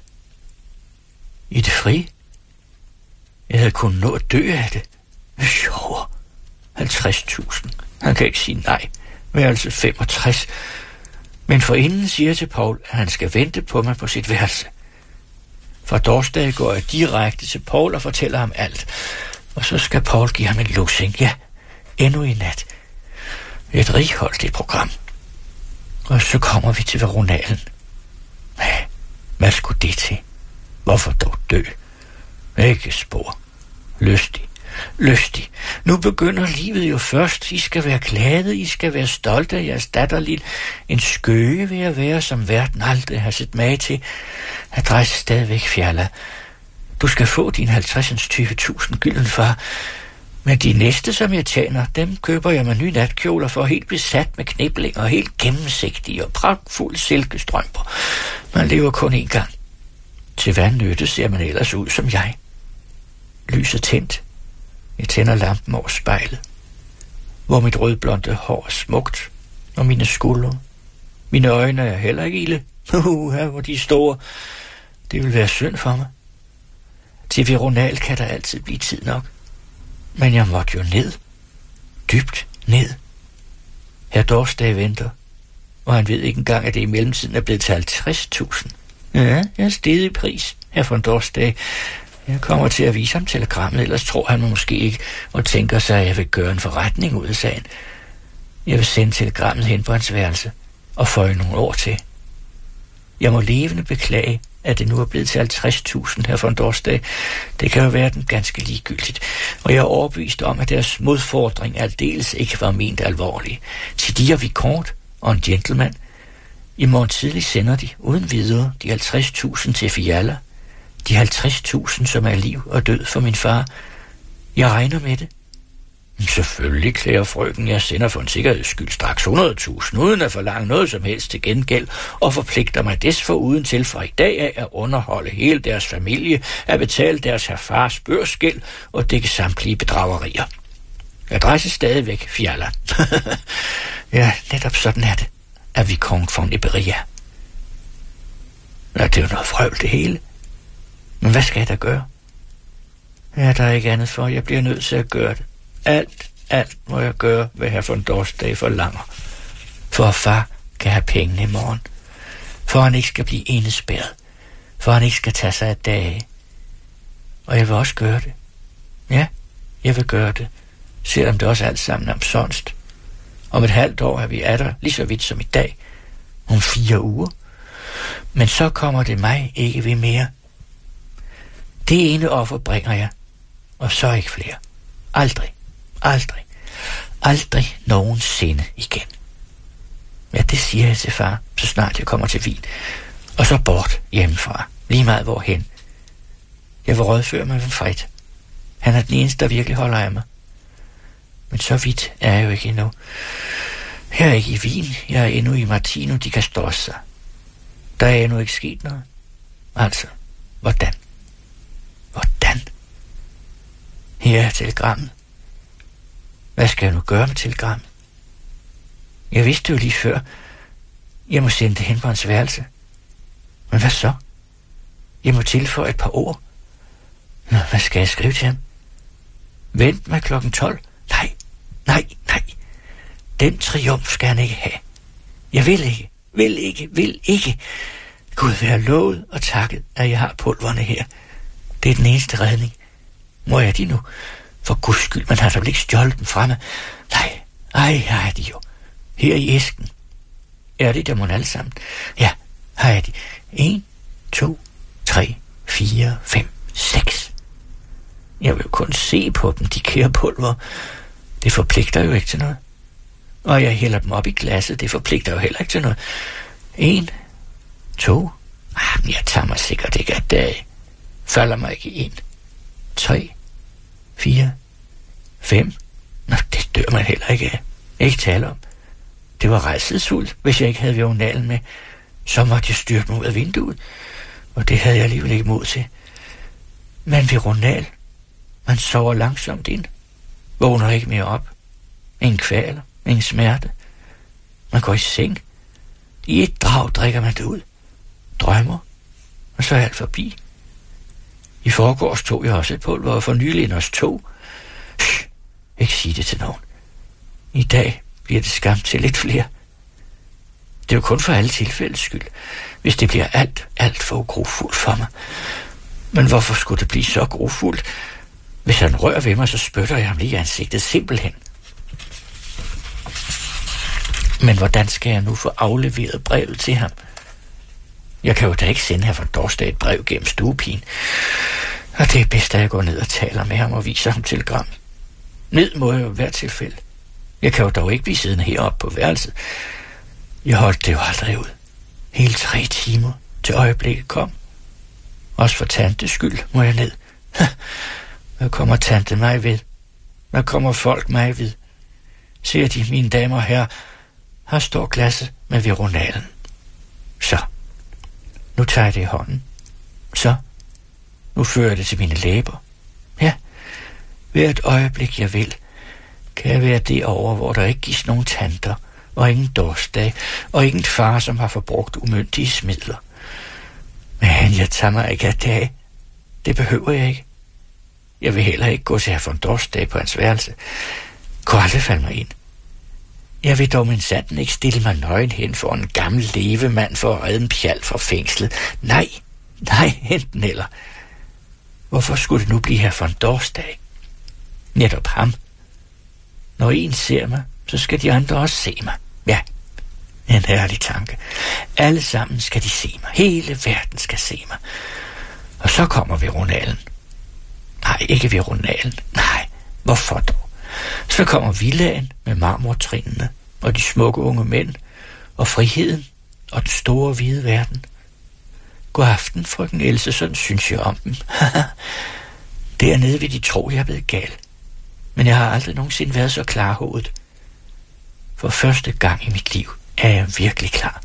[SPEAKER 4] I det frie. Jeg havde kunnet nå at dø af det. Jo, 50.000. Han kan ikke sige nej. Værelse 65. Men forinden siger til Paul, at han skal vente på mig på sit værelse. Fra Dorstad går jeg direkte til Paul og fortæller ham alt. Og så skal Paul give ham en lussing. Ja, endnu i nat. Et righoldigt program. Og så kommer vi til Veronalen. Nej, hvad skulle det til? Hvorfor dog dø? Ikke spor. Lystig. Nu begynder livet jo først. I skal være glade, I skal være stolte af jeres datterlille. En skøge vil jeg være, som verden aldrig har set mage til. Adresse stadigvæk Fjalla. Du skal få din 50.000 gylden, far. Men de næste, som jeg tjener, dem køber jeg med nye natkjoler for, helt besat med kniblinger og helt gennemsigtige og pragtfulde silkestrømper. Man lever kun én gang. Til hvad nytte ser man ellers ud som jeg? Lyset tændt. Jeg tænder lampen over spejlet, hvor mit rødblonde hår er smukt, og mine skuldre. Mine øjne er heller ikke ilde. Her hvor de er store. Det vil være synd for mig. Til Veronal kan der altid blive tid nok. Men jeg måtte jo ned. Dybt ned. Herr Dorstad venter, og han ved ikke engang, at det i mellemtiden er blevet til 50.000. Ja, jeg er steget i pris, herr von Dorstad. Jeg kommer til at vise ham telegrammet, ellers tror han måske ikke, og tænker sig, at jeg vil gøre en forretning ud af sagen. Jeg vil sende telegrammet hen på hans værelse, og føje nogle år til. Jeg må levende beklage, at det nu er blevet til 50.000 her von Dorstad. Det kan jo være den ganske ligegyldigt, og jeg er overbevist om, at deres modfordring aldeles ikke var ment alvorlig. Til de er Vicomte og en gentleman. I morgen tidlig sender de, uden videre, de 50.000 til Fjalla. De 50.000, som er liv og død for min far. Jeg regner med det. Selvfølgelig, klæder frøken, jeg sender for en sikkerheds skyld straks 100.000, uden at forlange noget som helst til gengæld, og forpligter mig desforuden til fra i dag af at underholde hele deres familie, at betale deres herfars børsgæld og dække samtlige bedragerier. Adresse stadigvæk Fjalla. Ja, netop sådan er det, at vi kom fra Iberia. Ja, det er jo noget frøvl det hele. Men hvad skal jeg da gøre? Ja, der er ikke andet for. Jeg bliver nødt til at gøre det. Alt må jeg gøre, hvad herr von Dorstad forlanger. For at far kan have pengene i morgen. For han ikke skal blive indespærret. For han ikke skal tage sig af dage. Og jeg vil også gøre det. Ja, jeg vil gøre det. Selvom det også alt sammen er omsonst. Om et halvt år er vi atter lige så vidt som i dag. Om 4 uger. Men så kommer det mig ikke ved mere. Det ene offer bringer jeg, og så ikke flere. Aldrig nogensinde igen. Ja, det siger jeg til far, så snart jeg kommer til Wien. Og så bort hjemmefra, lige meget hvorhen. Jeg vil rådføre mig med Fred. Han er den eneste, der virkelig holder af mig. Men så vidt er jeg jo ikke endnu. Jeg er ikke i Wien, jeg er endnu i Martino di Castorsa. Der er endnu ikke sket noget. Altså, hvordan? Her er telegrammet. Hvad skal jeg nu gøre med telegrammet? Jeg vidste jo lige før, Jeg må sende det hen på hans værelse. Men hvad så? Jeg må tilføje et par ord. Nå, hvad skal jeg skrive til ham? Vent mig 12. Nej. Den triumf skal han ikke have. Jeg vil ikke. Gud være lovet og takket, at jeg har pulverne her. Det er den eneste redning. Må jeg de nu? For guds skyld, man har da vel ikke stjålet dem fremme. Nej, her er de jo. Her i æsken. Er det der mon alle sammen? Ja, her er de. 1, 2, 3, 4, 5, 6. Jeg vil jo kun se på dem, de kære pulver. Det forpligter jo ikke til noget. Og jeg hælder dem op i glasset, det forpligter jo heller ikke til noget. 1, 2, jeg tager mig sikkert ikke af dag. Falder mig ikke 1, 3, 4, 5. Nå, det dør man heller ikke af. Ikke tale om. Det var rædselsfuldt, hvis jeg ikke havde vironalen med. Så måtte jeg styrte mig ud af vinduet. Og det havde jeg alligevel ikke mod til. Men vironal, man sover langsomt ind. Vågner ikke mere op. Ingen kvaler, ingen smerte. Man går i seng. I et drag drikker man det ud. Drømmer. Og så er alt forbi. I forgårs tog jeg også et pulver, og for nylig os 2. Ikke sige det til nogen. I dag bliver det skam til lidt flere. Det er jo kun for alle tilfældes skyld, hvis det bliver alt for grufuldt for mig. Men hvorfor skulle det blive så grufuldt? Hvis han rører ved mig, så spytter jeg ham lige i ansigtet simpelthen. Men hvordan skal jeg nu få afleveret brevet til ham? Jeg kan jo da ikke sende her fra Dorstad et brev gennem stuepigen. Og det er bedst, at jeg går ned og taler med ham og viser ham telegram. Ned må jeg jo i hvert tilfælde. Jeg kan jo dog ikke blive siddende heroppe på værelset. Jeg holdt det jo aldrig ud. Hele 3 timer til øjeblikket kom. Også for tantes skyld må jeg ned. Hvad kommer tante mig ved? Hvad kommer folk mig ved? Ser de, mine damer og herrer, her står glasset med vironalen. Så. Nu tager jeg det i hånden. Så. Nu fører jeg det til mine læber. Ja. Hvert øjeblik jeg vil, kan jeg være derovre, hvor der ikke gives nogen tanter, og ingen dårsdag, og ingen far, som har forbrugt umyndige smidler. Men jeg tager mig ikke af dag. Det behøver jeg ikke. Jeg vil heller ikke gå til herr von Dorstad på hans værelse. Kunne aldrig falde mig ind. Jeg vil dog mindsanden ikke stille mig nøgen hen for en gammel levemand for at redde en pjal fra fængslet. Nej, enten eller. Hvorfor skulle det nu blive herr von Dorstad? Netop ham. Når en ser mig, så skal de andre også se mig. Ja, en herlig tanke. Alle sammen skal de se mig. Hele verden skal se mig. Og så kommer vironalen. Nej, ikke vironalen. Nej, hvorfor dog? Så kommer villaen med marmortrinene og de smukke unge mænd og friheden og den store hvide verden. God aften, frøken Else, sådan synes jeg om dem. Dernede vil de tro, jeg er blevet gal. Men jeg har aldrig nogensinde været så klarhovedet. For første gang i mit liv er jeg virkelig klar.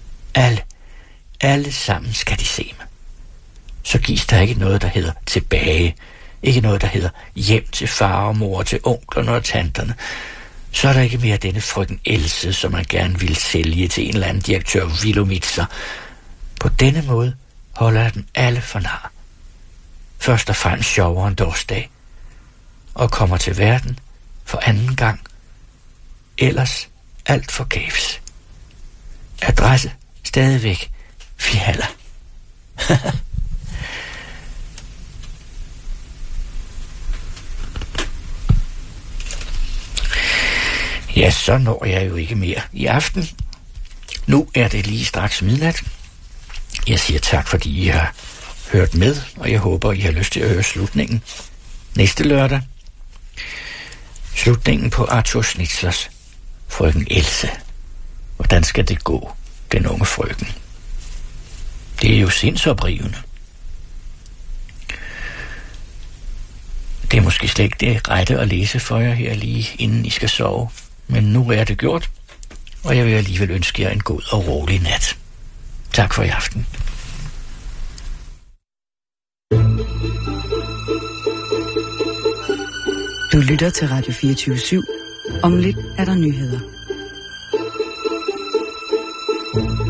[SPEAKER 4] Alle sammen skal de se mig. Så gives der ikke noget, der hedder tilbage. Ikke noget, der hedder hjem til far og mor, til onklerne og tanterne. Så er der ikke mere denne frøken Else, som man gerne vil sælge til en eller anden direktør Willomitzer. På denne måde holder jeg dem alle for nar. Først og fremmest sjovere end Dorstad. Og kommer til verden for anden gang. Ellers alt forgæves. Adresse stadigvæk Fiala. Ja, så når jeg jo ikke mere i aften. Nu er det lige straks midnat. Jeg siger tak, fordi I har hørt med, og jeg håber, I har lyst til at høre slutningen næste lørdag. Slutningen på Arthur Schnitzlers Frøken Else. Hvordan skal det gå, den unge frøken? Det er jo sindsoprivende. Det er måske slet ikke det rette at læse for jer her lige inden I skal sove. Men nu er det gjort, og jeg vil alligevel ønske jer en god og rolig nat. Tak for i aften.
[SPEAKER 1] Du lytter til Radio 24/7. Om lidt er der nyheder.
[SPEAKER 5] Thank you.